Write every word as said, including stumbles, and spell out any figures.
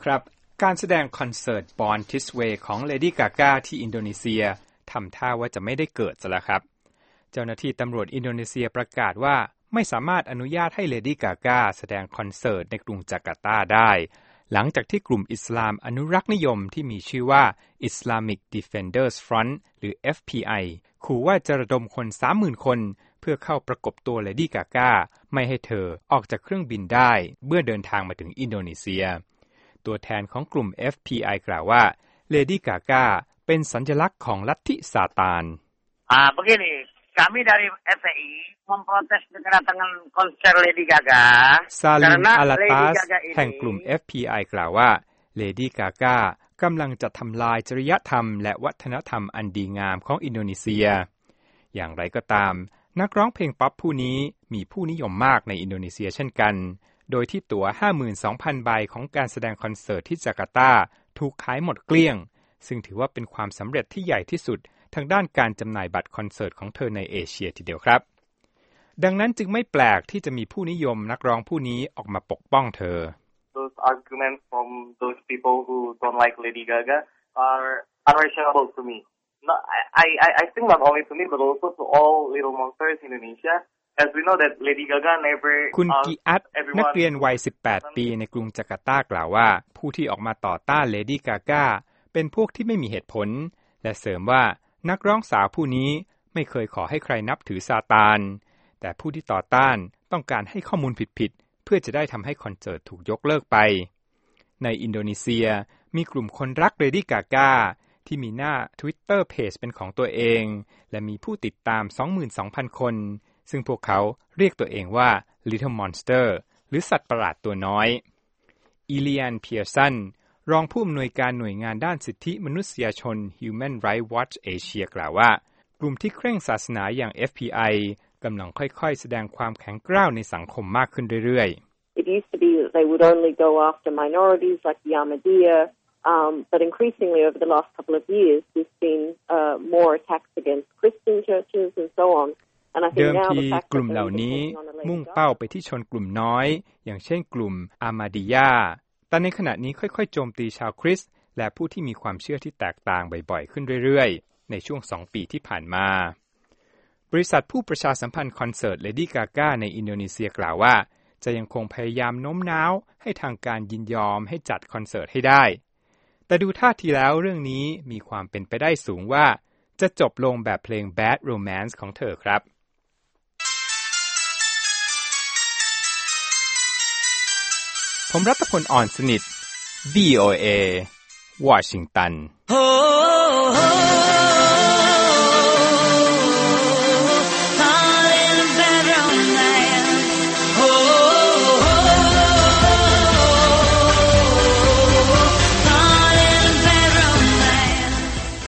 ครับการแสดงคอนเสิร์ต Born This Way ของ Lady Gaga ที่อินโดนีเซียทำท่าว่าจะไม่ได้เกิดซะแล้วครับเจ้าหน้าที่ตำรวจอินโดนีเซียประกาศว่าไม่สามารถอนุญาตให้ Lady Gaga แสดงคอนเสิร์ตในกรุงจาการ์ตาได้หลังจากที่กลุ่มอิสลามอนุรักษ์นิยมที่มีชื่อว่า Islamic Defenders Front หรือ เอฟ พี ไอ ขู่ว่าจะระดมคน สามหมื่น คนเพื่อเข้าประกบตัว Lady Gaga ไม่ให้เธอออกจากเครื่องบินได้เมื่อเดินทางมาถึงอินโดนีเซียตัวแทนของกลุ่ม เอฟ พี ไอ กล่าวว่า Lady Gaga เป็นสัญลักษณ์ของลัทธิซาตาน Ah, begini, kami dari เอฟ พี ไอ memprotes kedatangan konser Lady Gaga ซาลิม อาลาตาสแห่งกลุ่ม เอฟ พี ไอ กล่าวว่า Lady Gaga กำลังจะทำลายจริยธรรมและวัฒนธรรมอันดีงามของอินโดนีเซียอย่างไรก็ตามนักร้องเพลงป๊อปผู้นี้มีผู้นิยมมากในอินโดนีเซียเช่นกันโดยที่ตั๋ว ห้าหมื่นสองพัน ใบของการแสดงคอนเสิร์ตที่จาการ์ตาถูกขายหมดเกลี้ยงซึ่งถือว่าเป็นความสำเร็จที่ใหญ่ที่สุดทางด้านการจำหน่ายบัตรคอนเสิร์ตของเธอในเอเชียทีเดียวครับดังนั้นจึงไม่แปลกที่จะมีผู้นิยมนักร้องผู้นี้ออกมาปกป้องเธอ Those arguments from those people who don't like Lady Gaga are unreasonable to me. No, I, I, I think not only to me but also to all little monsters in Indonesia.As we know that Lady Gaga never คุณกีอัตนักเรียนวัยสิบแปดปีในกรุงจาการ์ตากล่าวว่าผู้ที่ออกมาต่อต้าน Lady Gaga เป็นพวกที่ไม่มีเหตุผลและเสริมว่านักร้องสาวผู้นี้ไม่เคยขอให้ใครนับถือซาตานแต่ผู้ที่ต่อต้านต้องการให้ข้อมูลผิดๆเพื่อจะได้ทำให้คอนเสิร์ตถูกยกเลิกไปในอินโดนีเซียมีกลุ่มคนรัก Lady Gaga ที่มีหน้า Twitter Page เป็นของตัวเองและมีผู้ติดตาม สองหมื่นสองพัน คนซึ่งพวกเขาเรียกตัวเองว่า Little Monster หรือสัตว์ประหลาดตัวน้อยอีเลียน เพียร์สันรองผู้อำนวยการหน่วยงานด้านสิทธิมนุษยชน Human Rights Watch Asia กล่าวว่ากลุ่มที่เคร่งศาสนาอย่าง เอฟ พี ไอ กำลังค่อยๆแสดงความแข็งกร้าวในสังคมมากขึ้นเรื่อยๆ It used to be that they would only go after minorities like the Ahmadiyya,Um, but increasingly over the last couple of years, we've seen uh, more attacks against Christian churches and so on. And I think เดิม now ที the fact กลุ่มเหล่านี้มุ่งเป้าไปที่ชนกลุ่มน้อยอย่างเช่นกลุ่มอามาดิยาแต่ในขณะนี้ค่อยๆโจมตีชาวคริสต์และผู้ที่มีความเชื่อที่แตกต่างบ่อยๆขึ้นเรื่อยๆในช่วงสองปีที่ผ่านมาบริษัทผู้ประชาสัมพันธ์คอนเสิร์ต Lady Gaga ในอินโดนีเซียกล่าวว่าจะยังคงพยายามโน้มน้าวให้ทางการยินยอมให้จัดคอนเสิร์ตให้ได้แต่ดูท่าทีแล้วเรื่องนี้มีความเป็นไปได้สูงว่าจะจบลงแบบเพลง Bad Romance ของเธอครับผมรัตพล อ่อนสนิท วี โอ เอ วอชิงตัน